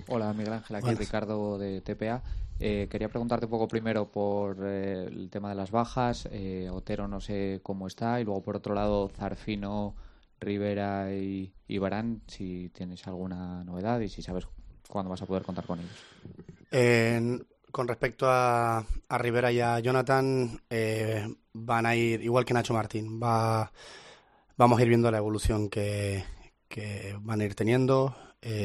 Hola, Miguel Ángel, aquí Buenas. Ricardo de TPA. Quería preguntarte un poco primero por el tema de las bajas. Otero no sé cómo está. Y luego, por otro lado, Zarfino, Rivera y Varane, si tienes alguna novedad y si sabes cuándo vas a poder contar con ellos. Con respecto a Rivera y a Jonathan, van a ir igual que Nacho Martín. Vamos a ir viendo la evolución que van a ir teniendo,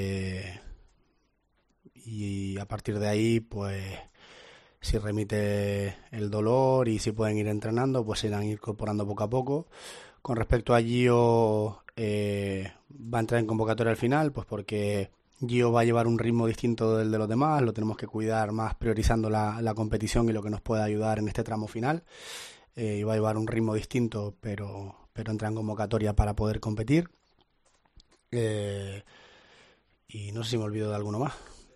y a partir de ahí, pues, si remite el dolor y si pueden ir entrenando, pues se irán incorporando poco a poco. Con respecto a Gio, va a entrar en convocatoria al final, pues porque Gio va a llevar un ritmo distinto del de los demás, lo tenemos que cuidar más priorizando la competición y lo que nos pueda ayudar en este tramo final. Y va a llevar un ritmo distinto, pero entra en convocatoria para poder competir. Eh, y no sé si me olvido de alguno más.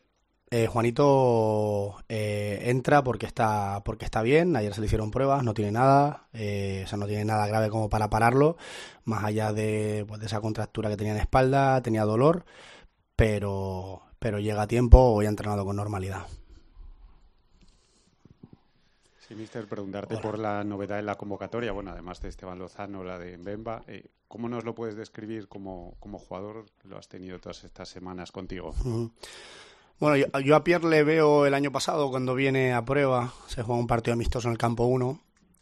Juanito entra porque está bien. Ayer se le hicieron pruebas, no tiene nada, o sea, no tiene nada grave como para pararlo, más allá de, pues, de esa contractura que tenía en la espalda, tenía dolor, pero llega a tiempo, hoy ha entrenado con normalidad. Sí, mister, preguntarte Hola. por la novedad en la convocatoria, bueno, además de Esteban Lozano, la de Mbemba, ¿cómo nos lo puedes describir como jugador? Lo has tenido todas estas semanas contigo. Uh-huh. Bueno, yo a Pierre le veo el año pasado cuando viene a prueba, se juega un partido amistoso en el campo 1,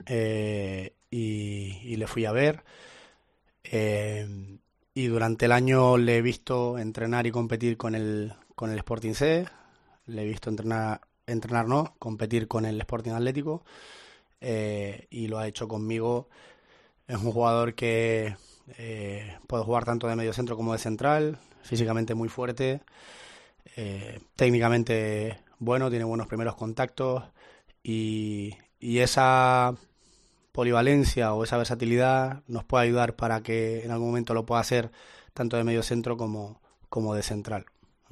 y le fui a ver. Eh, y durante el año le he visto entrenar y competir con el Sporting C, le he visto entrenar no, competir con el Sporting Atlético, y lo ha hecho conmigo. Es un jugador que puede jugar tanto de medio centro como de central, físicamente muy fuerte, técnicamente bueno, tiene buenos primeros contactos y esa polivalencia o esa versatilidad nos puede ayudar para que en algún momento lo pueda hacer tanto de medio centro como de central.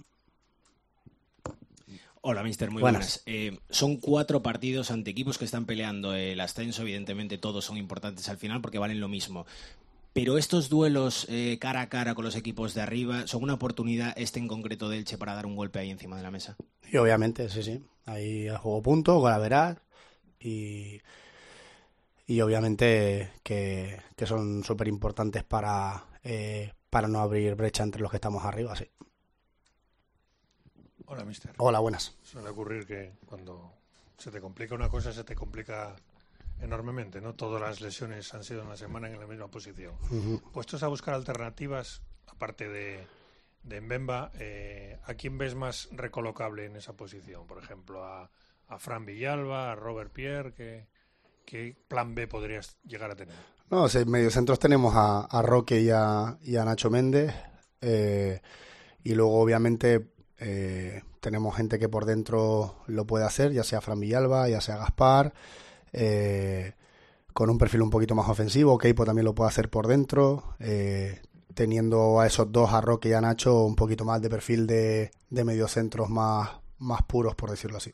Hola, mister, muy Buenas. buenas. Son 4 partidos ante equipos que están peleando el ascenso. Evidentemente todos son importantes al final porque valen lo mismo. Pero estos duelos cara a cara con los equipos de arriba son una oportunidad, este en concreto de Elche, para dar un golpe ahí encima de la mesa. Y obviamente, sí. Ahí a juego punto, golaveras y, y obviamente que son súper importantes para no abrir brecha entre los que estamos arriba, sí. Hola, mister. Hola, buenas. Suele ocurrir que cuando se te complica una cosa, se te complica enormemente, ¿no? Todas las lesiones han sido en una semana en la misma posición. Uh-huh. Puestos a buscar alternativas, aparte de Mbemba, ¿a quién ves más recolocable en esa posición? Por ejemplo, a Fran Villalba, a Robert Pierre, ¿qué plan B podrías llegar a tener? No, en mediocentros tenemos a Roque y a Nacho Méndez, y luego obviamente tenemos gente que por dentro lo puede hacer, ya sea Fran Villalba, ya sea Gaspar, con un perfil un poquito más ofensivo. Keipo también lo puede hacer por dentro, teniendo a esos dos, a Roque y a Nacho, un poquito más de perfil de mediocentros más puros, por decirlo así.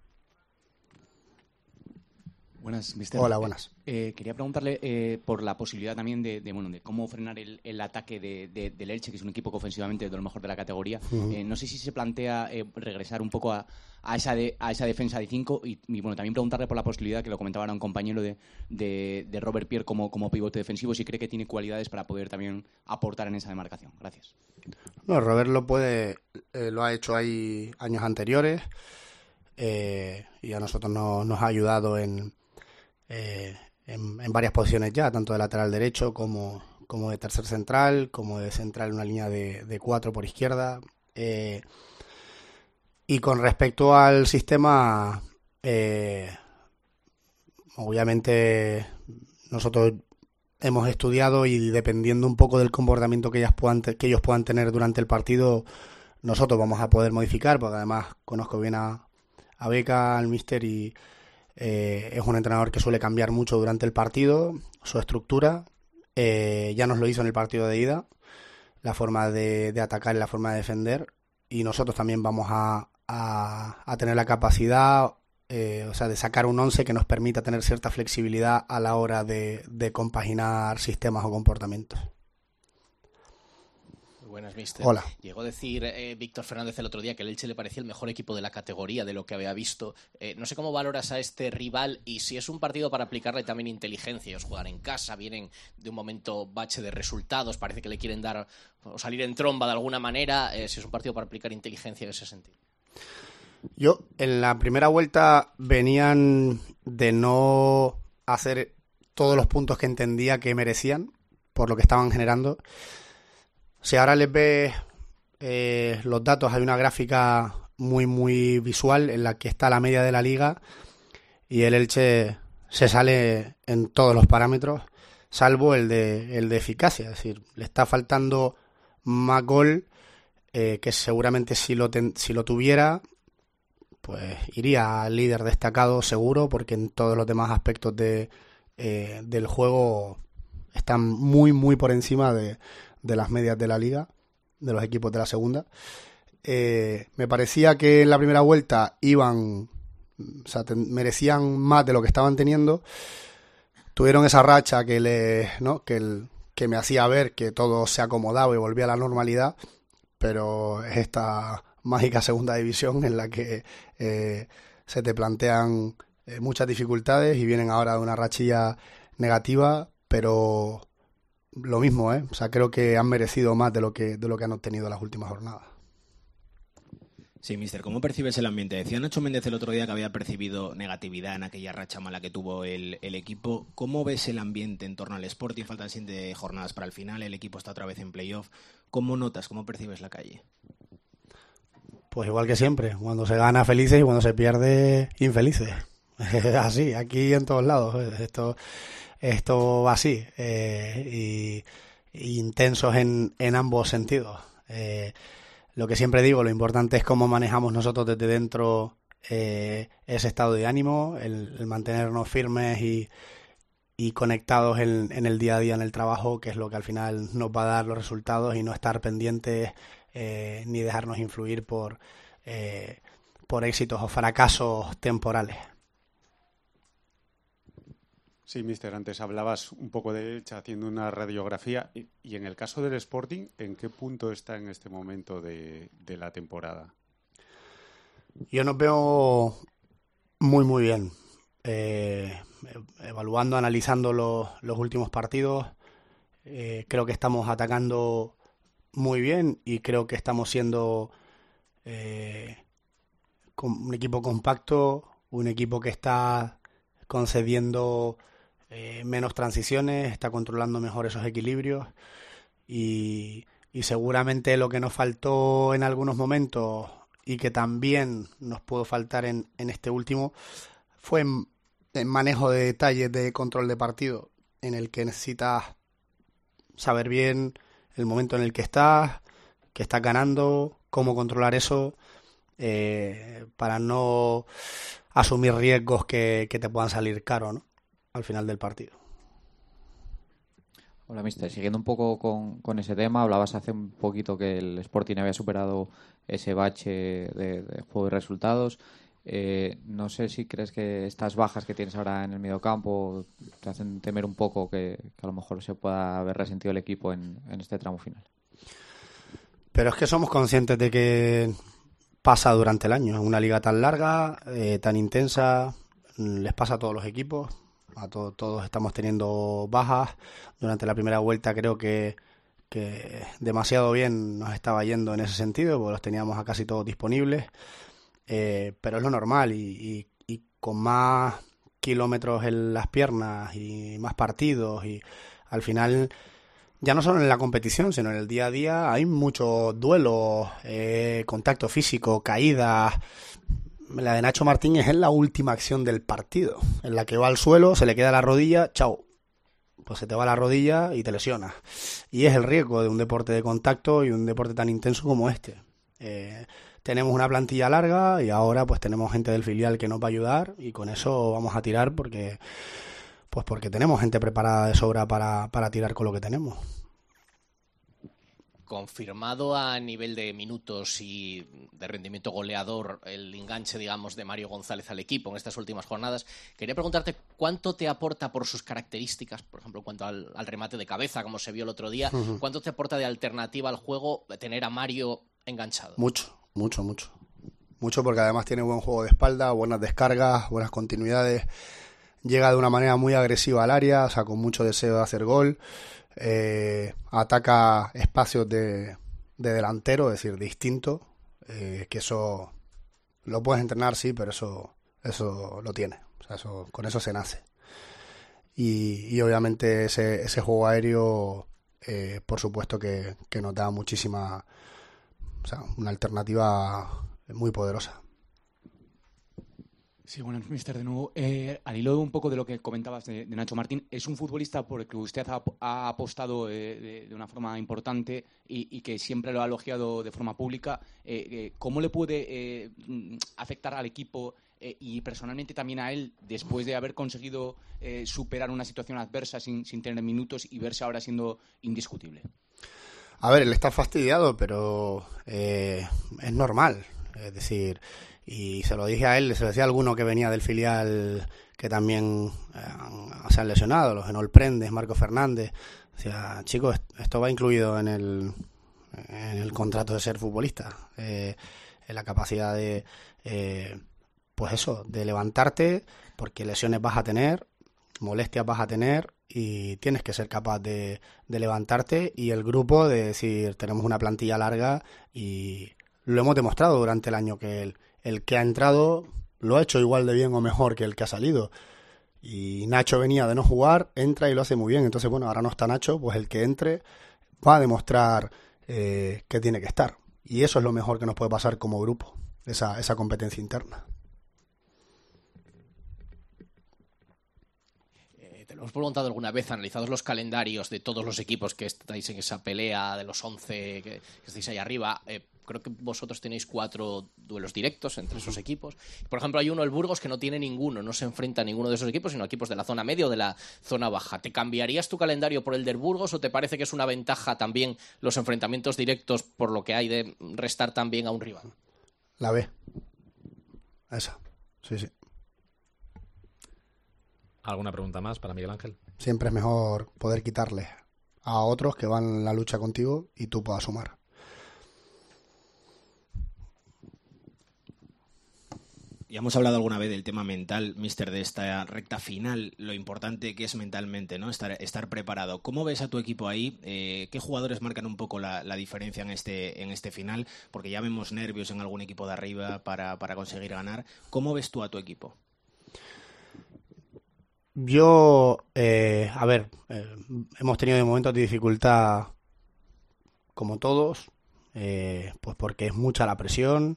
Buenas, mister. Hola, buenas. Quería preguntarle por la posibilidad también de cómo frenar el ataque del Elche, que es un equipo que ofensivamente es de lo mejor de la categoría. Uh-huh. No sé si se plantea regresar un poco a esa defensa de 5 y bueno, también preguntarle por la posibilidad, que lo comentaba ahora un compañero, de Robert Pierre como pivote defensivo, si cree que tiene cualidades para poder también aportar en esa demarcación. Gracias. No, Robert lo ha hecho ahí años anteriores, y a nosotros nos ha ayudado en varias posiciones ya, tanto de lateral derecho como de tercer central, como de central en una línea de 4 por izquierda. Y con respecto al sistema, obviamente nosotros hemos estudiado y dependiendo un poco del comportamiento que ellos puedan tener durante el partido, nosotros vamos a poder modificar, porque además conozco bien a Beca, al míster, y es un entrenador que suele cambiar mucho durante el partido, su estructura. Ya nos lo hizo en el partido de ida, la forma de atacar y la forma de defender, y nosotros también vamos a tener la capacidad, o sea, de sacar un 11 que nos permita tener cierta flexibilidad a la hora de compaginar sistemas o comportamientos. Buenas, mister. Hola. Llegó a decir Víctor Fernández el otro día que el Elche le parecía el mejor equipo de la categoría de lo que había visto. No sé cómo valoras a este rival y si es un partido para aplicarle también inteligencia. Ellos juegan en casa, vienen de un momento bache de resultados, parece que le quieren dar o salir en tromba de alguna manera. Si es un partido para aplicar inteligencia en ese sentido. Yo, en la primera vuelta venían de no hacer todos los puntos que entendía que merecían por lo que estaban generando. Si ahora les ves los datos, hay una gráfica muy, muy visual en la que está la media de la liga y el Elche se sale en todos los parámetros, salvo el de eficacia. Es decir, le está faltando más gol, que seguramente si lo tuviera, pues iría líder destacado seguro, porque en todos los demás aspectos del juego están muy, muy por encima de las medias de la liga, de los equipos de la segunda. Me parecía que en la primera vuelta merecían más de lo que estaban teniendo. Tuvieron esa racha que me hacía ver que todo se acomodaba y volvía a la normalidad, pero es esta mágica segunda división en la que se te plantean muchas dificultades y vienen ahora de una rachilla negativa, pero lo mismo, o sea, creo que han merecido más de lo que han obtenido las últimas jornadas. Sí, mister, ¿cómo percibes el ambiente? Decía Nacho Méndez el otro día que había percibido negatividad en aquella racha mala que tuvo el equipo. ¿Cómo ves el ambiente en torno al Sporting? Faltan 7 jornadas para el final, el equipo está otra vez en playoff. ¿Cómo notas, cómo percibes la calle? Pues igual que siempre, cuando se gana felices y cuando se pierde infelices. Así, aquí en todos lados. Esto va así, y intensos en ambos sentidos. Lo que siempre digo, lo importante es cómo manejamos nosotros desde dentro ese estado de ánimo, el mantenernos firmes y conectados en el día a día en el trabajo, que es lo que al final nos va a dar los resultados, y no estar pendientes ni dejarnos influir por éxitos o fracasos temporales. Sí, mister, antes hablabas un poco de Elche haciendo una radiografía y en el caso del Sporting, ¿en qué punto está en este momento de la temporada? Yo nos veo muy, muy bien. Evaluando, analizando los últimos partidos, creo que estamos atacando muy bien y creo que estamos siendo un equipo compacto, un equipo que está concediendo menos transiciones, está controlando mejor esos equilibrios y seguramente lo que nos faltó en algunos momentos y que también nos pudo faltar en este último fue en manejo de detalles de control de partido, en el que necesitas saber bien el momento en el que estás ganando, cómo controlar eso, para no asumir riesgos que te puedan salir caros, ¿no?, al final del partido. Hola, mister. Siguiendo un poco con ese tema, hablabas hace un poquito que el Sporting había superado ese bache de juego y resultados. No sé si crees que estas bajas que tienes ahora en el mediocampo te hacen temer un poco que a lo mejor se pueda haber resentido el equipo en este tramo final. Pero es que somos conscientes de que pasa durante el año. Una liga tan larga, tan intensa, les pasa a todos los equipos. Todos estamos teniendo bajas. Durante la primera vuelta creo que demasiado bien nos estaba yendo en ese sentido, porque los teníamos a casi todos disponibles. Pero es lo normal y con más kilómetros en las piernas y más partidos, y al final ya no solo en la competición sino en el día a día hay muchos duelos, contacto físico, caídas. La de Nacho Martínez es la última acción del partido, en la que va al suelo, se le queda la rodilla, chao, pues se te va la rodilla y te lesionas, y es el riesgo de un deporte de contacto y un deporte tan intenso como este. Tenemos una plantilla larga y ahora pues tenemos gente del filial que nos va a ayudar, y con eso vamos a tirar porque tenemos gente preparada de sobra para tirar con lo que tenemos. confirmado a nivel de minutos y de rendimiento goleador el enganche, digamos, de Mario González al equipo en estas últimas jornadas. Quería preguntarte cuánto te aporta por sus características, por ejemplo, en cuanto al remate de cabeza, como se vio el otro día, cuánto te aporta de alternativa al juego tener a Mario enganchado. Mucho porque además tiene buen juego de espalda, buenas descargas, buenas continuidades, llega de una manera muy agresiva al área, o sea, con mucho deseo de hacer gol. Ataca espacios de delantero, es decir, distinto, que eso lo puedes entrenar, sí, pero eso lo tiene, o sea, con eso se nace. Y obviamente ese juego aéreo, por supuesto que nos da muchísima, o sea, una alternativa muy poderosa. Sí, bueno, mister, de nuevo, al hilo un poco de lo que comentabas de Nacho Martín, es un futbolista por el que usted ha apostado de una forma importante y que siempre lo ha elogiado de forma pública. ¿Cómo le puede afectar al equipo y personalmente también a él después de haber conseguido superar una situación adversa sin tener minutos y verse ahora siendo indiscutible? A ver, él está fastidiado, pero es normal, es decir... Y se lo dije a él, se lo decía a alguno que venía del filial que también se han lesionado, los Enol Prendes, Marco Fernández. Decía, chicos, esto va incluido en el contrato de ser futbolista, en la capacidad de, pues eso, de levantarte, porque lesiones vas a tener, molestias vas a tener y tienes que ser capaz de levantarte, y el grupo de decir, tenemos una plantilla larga y lo hemos demostrado durante el año que el que ha entrado lo ha hecho igual de bien o mejor que el que ha salido. Y Nacho venía de no jugar, entra y lo hace muy bien. Entonces, bueno, ahora no está Nacho, pues el que entre va a demostrar que tiene que estar. Y eso es lo mejor que nos puede pasar como grupo, esa competencia interna. Te lo hemos preguntado alguna vez, analizados los calendarios de todos los equipos que estáis en esa pelea de los 11 que estáis ahí arriba. Creo que vosotros tenéis 4 duelos directos entre esos equipos. Por ejemplo, hay uno, el Burgos, que no tiene ninguno, no se enfrenta a ninguno de esos equipos, sino a equipos de la zona media o de la zona baja. ¿Te cambiarías tu calendario por el del Burgos o te parece que es una ventaja también los enfrentamientos directos por lo que hay de restar también a un rival? La B. Esa. Sí. ¿Alguna pregunta más para Miguel Ángel? Siempre es mejor poder quitarle a otros que van en la lucha contigo y tú puedas sumar. Ya hemos hablado alguna vez del tema mental, mister, de esta recta final, lo importante que es mentalmente, ¿no? Estar preparado. ¿Cómo ves a tu equipo ahí? ¿Qué jugadores marcan un poco la diferencia en este final? Porque ya vemos nervios en algún equipo de arriba para conseguir ganar. ¿Cómo ves tú a tu equipo? Yo, hemos tenido momentos de dificultad como todos, pues porque es mucha la presión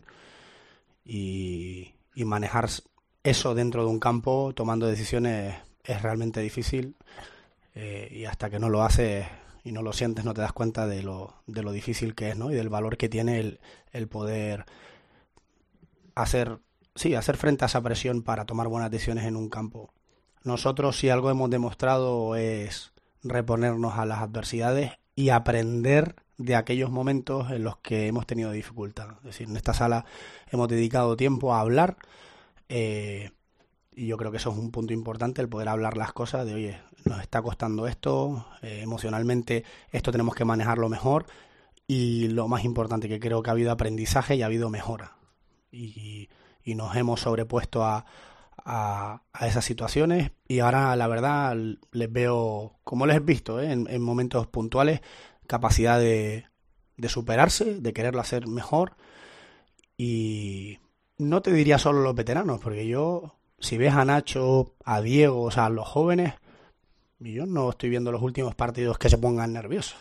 y manejar eso dentro de un campo tomando decisiones es realmente difícil, y hasta que no lo haces y no lo sientes no te das cuenta de lo difícil que es, ¿no? Y del valor que tiene el poder hacer frente a esa presión para tomar buenas decisiones en un campo. Nosotros, si algo hemos demostrado, es reponernos a las adversidades y aprender de aquellos momentos en los que hemos tenido dificultad. Es decir, en esta sala hemos dedicado tiempo a hablar, y yo creo que eso es un punto importante, el poder hablar las cosas de, oye, nos está costando esto, emocionalmente esto tenemos que manejarlo mejor, y lo más importante, que creo que ha habido aprendizaje y ha habido mejora. Y nos hemos sobrepuesto a esas situaciones, y ahora la verdad les veo, como les he visto en momentos puntuales, capacidad de superarse, de quererlo hacer mejor. Y no te diría solo los veteranos, porque yo, si ves a Nacho, a Diego, o sea, a los jóvenes, yo no estoy viendo los últimos partidos que se pongan nerviosos,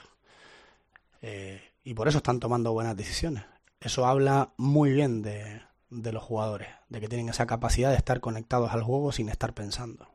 y por eso están tomando buenas decisiones. Eso habla muy bien de los jugadores, de que tienen esa capacidad de estar conectados al juego sin estar pensando.